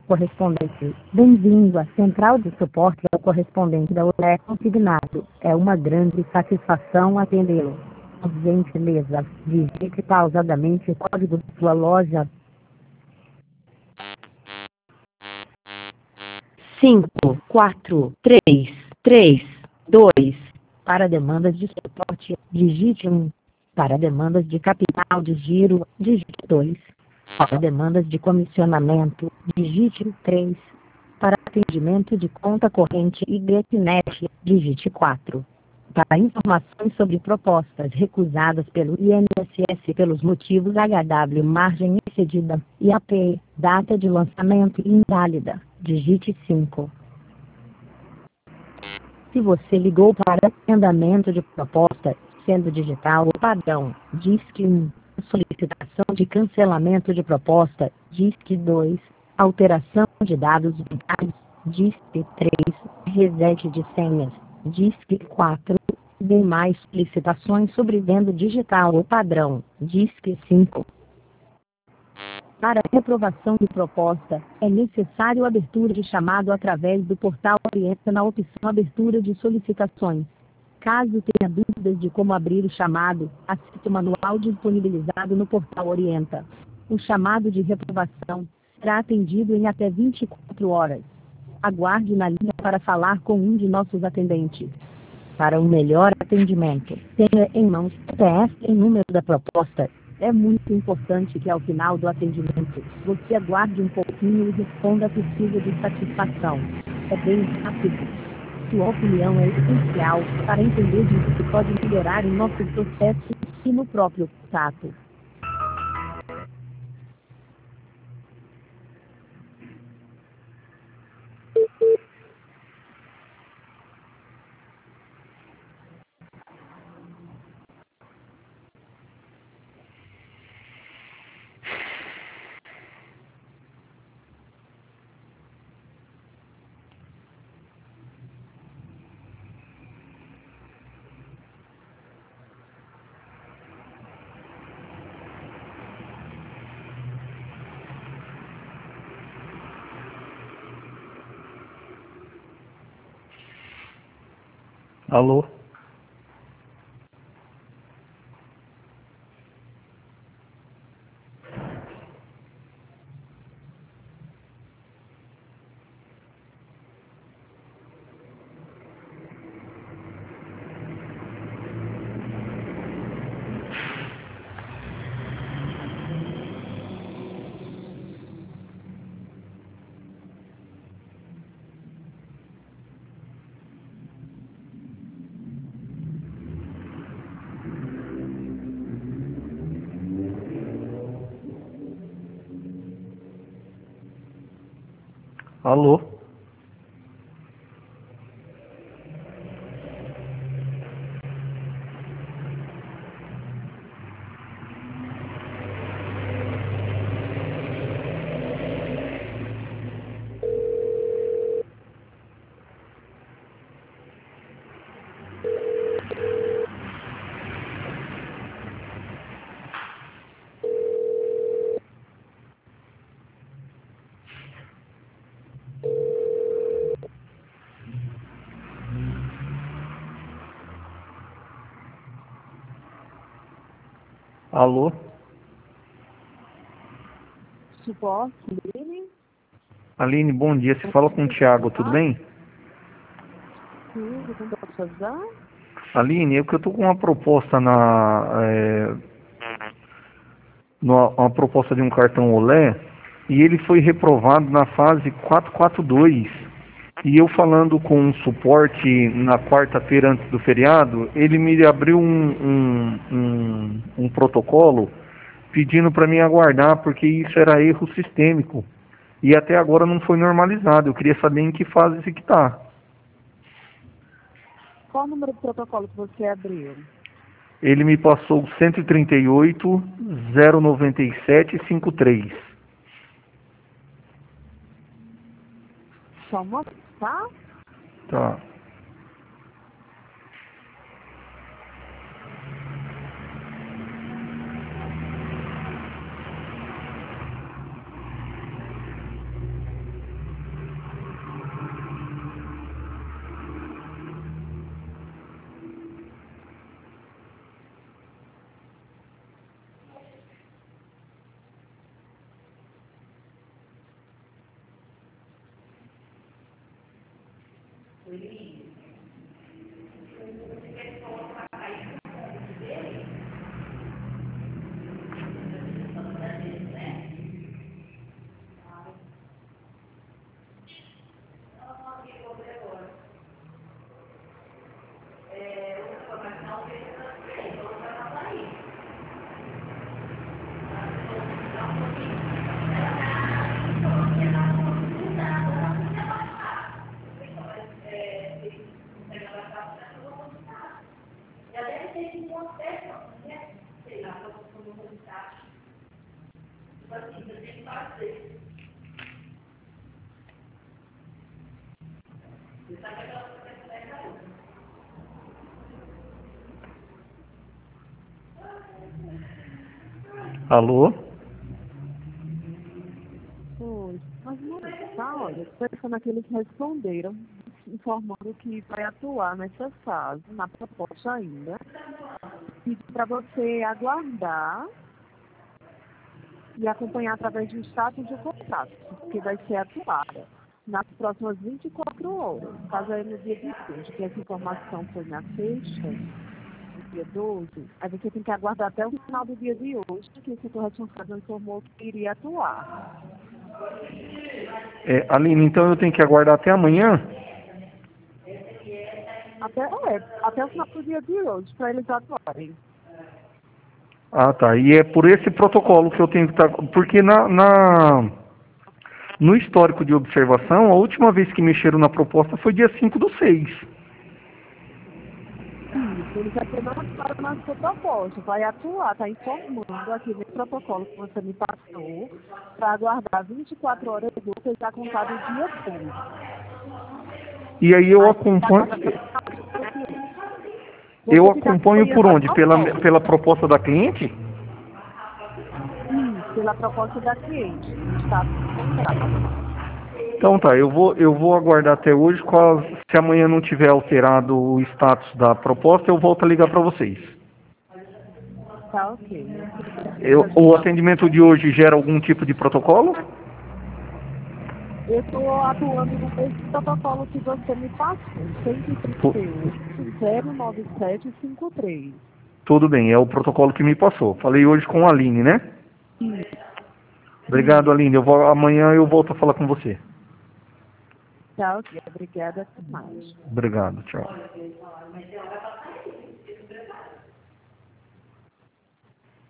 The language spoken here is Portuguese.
Correspondente. Bem-vindo à Central de Suporte ao Correspondente da ULE Consignado. É uma grande satisfação atendê-lo. Por gentileza, digite pausadamente o código de sua loja. 5, 4, 3, 3, 2. Para demandas de suporte, digite 1. Para demandas de capital de giro, digite 2. Para demandas de comissionamento, digite 3. Para atendimento de conta corrente e GetNet, digite 4. Para informações sobre propostas recusadas pelo INSS pelos motivos HW, margem excedida, IAP, data de lançamento inválida, digite 5. Se você ligou para agendamento de proposta, sendo digital ou padrão, DISC 1. Solicitação de cancelamento de proposta, DISC 2. Alteração de dados bancários, DISC 3. Reset de senhas, DISC 4. Demais solicitações sobre venda digital ou padrão, DISC 5. Para reprovação de proposta, é necessário abertura de chamado através do portal Orienta na opção Abertura de solicitações. Caso tenha dúvidas de como abrir o chamado, assista o manual disponibilizado no portal Orienta. O chamado de reprovação será atendido em até 24 horas. Aguarde na linha para falar com um de nossos atendentes. Para um melhor atendimento, tenha em mãos o CPF e número da proposta. É muito importante que ao final do atendimento, você aguarde um pouquinho e responda a pedido de satisfação. É bem rápido. Sua opinião é essencial para entender o que pode melhorar em nosso processo e no próprio contato. Alô? Alô? Alô? Suporte dele? Aline, bom dia. Você fala com o Thiago, tudo bem? Tudo, como posso ajudar? Aline, eu tô com uma proposta uma proposta de um cartão Olé e ele foi reprovado na fase 442. E eu falando com um suporte na quarta-feira antes do feriado, ele me abriu um protocolo pedindo para mim aguardar, porque isso era erro sistêmico. E até agora não foi normalizado. Eu queria saber em que fase isso que está. Qual o número do protocolo que você abriu? Ele me passou 138 097 53. Só uma, tá? Tá. Alô? Oi. Mas não, tá, olha, pensando que eles responderam, informando que vai atuar nessa fase, na proposta ainda. Pedi para você aguardar e acompanhar através do status do contrato, que vai ser atuada nas próximas 24 horas. Caso aí no dia 20, que essa informação foi na sexta, no dia 12, aí você tem que aguardar até o final do dia de hoje, que o setor responsável informou que iria atuar. Aline, então eu tenho que aguardar até amanhã? Até o final do dia de hoje, para eles atuarem. Ah, tá. E é por esse protocolo que eu tenho que estar... Porque no histórico de observação, a última vez que mexeram na proposta foi dia 5/6. Isso, eles aqui não atuaram na sua proposta, vai atuar, está informando aqui no protocolo que você me passou, para aguardar 24 horas úteis a contar do dia 12. E aí eu acompanho... Eu acompanho por onde? Pela proposta da cliente? Isso, pela proposta da cliente, está contrato. Então tá, eu vou aguardar até hoje. Se amanhã não tiver alterado o status da proposta, eu volto a ligar para vocês. Tá ok. O atendimento de hoje gera algum tipo de protocolo? Eu estou atuando no mesmo protocolo que você me passou, 138-09753. Tudo bem, é o protocolo que me passou. Falei hoje com a Aline, né? Isso. Obrigado, Aline. Amanhã eu volto a falar com você. Tá ok, obrigada. Até mais. Obrigado, tchau.